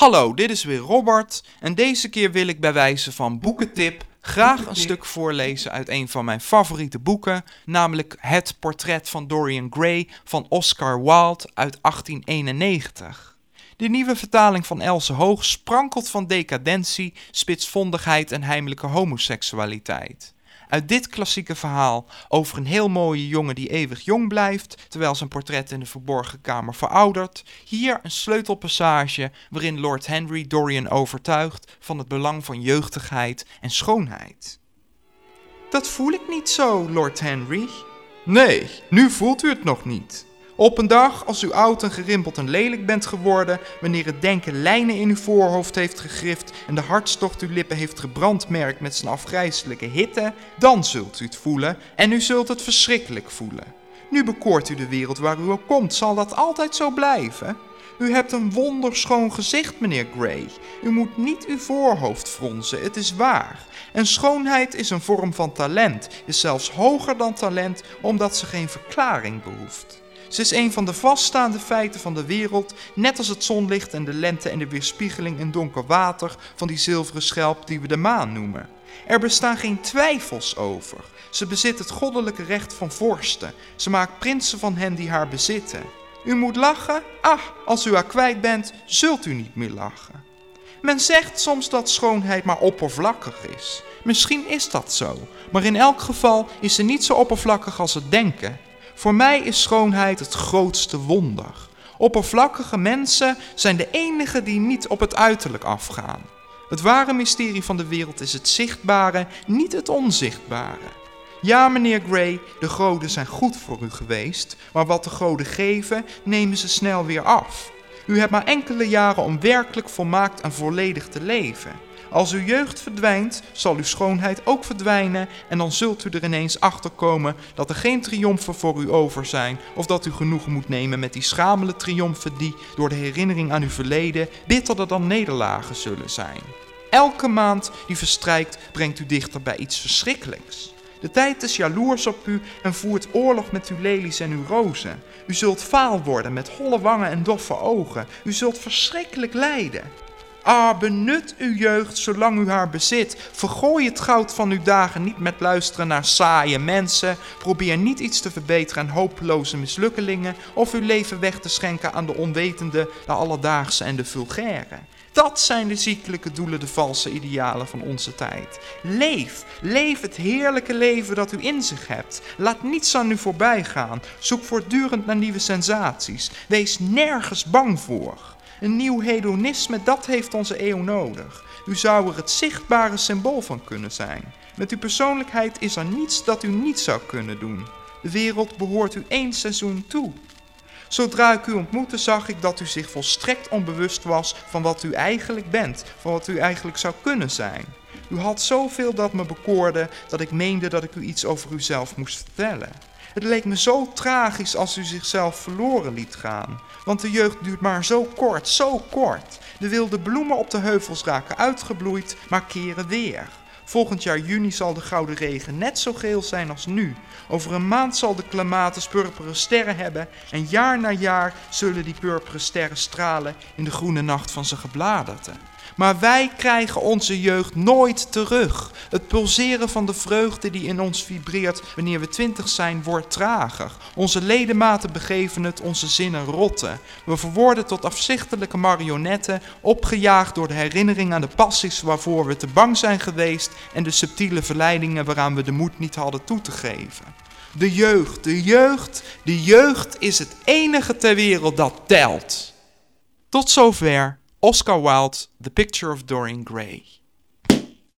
Hallo, dit is weer Robert en deze keer wil ik bij wijze van boekentip graag een stuk voorlezen uit een van mijn favoriete boeken, namelijk Het Portret van Dorian Gray van Oscar Wilde uit 1891. De nieuwe vertaling van Else Hoog sprankelt van decadentie, spitsvondigheid en heimelijke homoseksualiteit. Uit dit klassieke verhaal over een heel mooie jongen die eeuwig jong blijft, terwijl zijn portret in de verborgen kamer veroudert, hier een sleutelpassage waarin Lord Henry Dorian overtuigt van het belang van jeugdigheid en schoonheid. Dat voel ik niet zo, Lord Henry. Nee, nu voelt u het nog niet. Op een dag, als u oud en gerimpeld en lelijk bent geworden, wanneer het denken lijnen in uw voorhoofd heeft gegrift en de hartstocht uw lippen heeft gebrandmerkt met zijn afgrijselijke hitte, dan zult u het voelen en u zult het verschrikkelijk voelen. Nu bekoort u de wereld waar u ook komt, zal dat altijd zo blijven? U hebt een wonderschoon gezicht, meneer Gray. U moet niet uw voorhoofd fronsen, het is waar. En schoonheid is een vorm van talent, is zelfs hoger dan talent, omdat ze geen verklaring behoeft. Ze is een van de vaststaande feiten van de wereld, net als het zonlicht en de lente en de weerspiegeling in donker water van die zilveren schelp die we de maan noemen. Er bestaan geen twijfels over. Ze bezit het goddelijke recht van vorsten. Ze maakt prinsen van hen die haar bezitten. U moet lachen? Als u haar kwijt bent, zult u niet meer lachen. Men zegt soms dat schoonheid maar oppervlakkig is. Misschien is dat zo, maar in elk geval is ze niet zo oppervlakkig als het denken. Voor mij is schoonheid het grootste wonder. Oppervlakkige mensen zijn de enigen die niet op het uiterlijk afgaan. Het ware mysterie van de wereld is het zichtbare, niet het onzichtbare. Ja, meneer Gray, de goden zijn goed voor u geweest, maar wat de goden geven, nemen ze snel weer af. U hebt maar enkele jaren om werkelijk volmaakt en volledig te leven. Als uw jeugd verdwijnt, zal uw schoonheid ook verdwijnen en dan zult u er ineens achter komen dat er geen triomfen voor u over zijn of dat u genoegen moet nemen met die schamele triomfen die, door de herinnering aan uw verleden, bitterder dan nederlagen zullen zijn. Elke maand die verstrijkt brengt u dichter bij iets verschrikkelijks. De tijd is jaloers op u en voert oorlog met uw lelies en uw rozen. U zult vaal worden met holle wangen en doffe ogen. U zult verschrikkelijk lijden. Benut uw jeugd zolang u haar bezit. Vergooi het goud van uw dagen niet met luisteren naar saaie mensen. Probeer niet iets te verbeteren aan hopeloze mislukkelingen of uw leven weg te schenken aan de onwetende, de alledaagse en de vulgaire. Dat zijn de ziekelijke doelen, de valse idealen van onze tijd. Leef het heerlijke leven dat u in zich hebt. Laat niets aan u voorbij gaan. Zoek voortdurend naar nieuwe sensaties. Wees nergens bang voor. Een nieuw hedonisme, dat heeft onze eeuw nodig. U zou er het zichtbare symbool van kunnen zijn. Met uw persoonlijkheid is er niets dat u niet zou kunnen doen. De wereld behoort u 1 seizoen toe. Zodra ik u ontmoette, zag ik dat u zich volstrekt onbewust was van wat u eigenlijk bent, van wat u eigenlijk zou kunnen zijn. U had zoveel dat me bekoorde dat ik meende dat ik u iets over uzelf moest vertellen. Het leek me zo tragisch als u zichzelf verloren liet gaan. Want de jeugd duurt maar zo kort, zo kort. De wilde bloemen op de heuvels raken uitgebloeid, maar keren weer. Volgend jaar juni zal de gouden regen net zo geel zijn als nu. Over een maand zal de clematis purperen sterren hebben en jaar na jaar zullen die purperen sterren stralen in de groene nacht van zijn gebladerte. Maar wij krijgen onze jeugd nooit terug. Het pulseren van de vreugde die in ons vibreert wanneer we 20 zijn, wordt trager. Onze ledematen begeven het, onze zinnen rotten. We verworden tot afzichtelijke marionetten, opgejaagd door de herinnering aan de passies waarvoor we te bang zijn geweest en de subtiele verleidingen waaraan we de moed niet hadden toe te geven. De jeugd is het enige ter wereld dat telt. Tot zover Oscar Wilde, The Picture of Dorian Gray.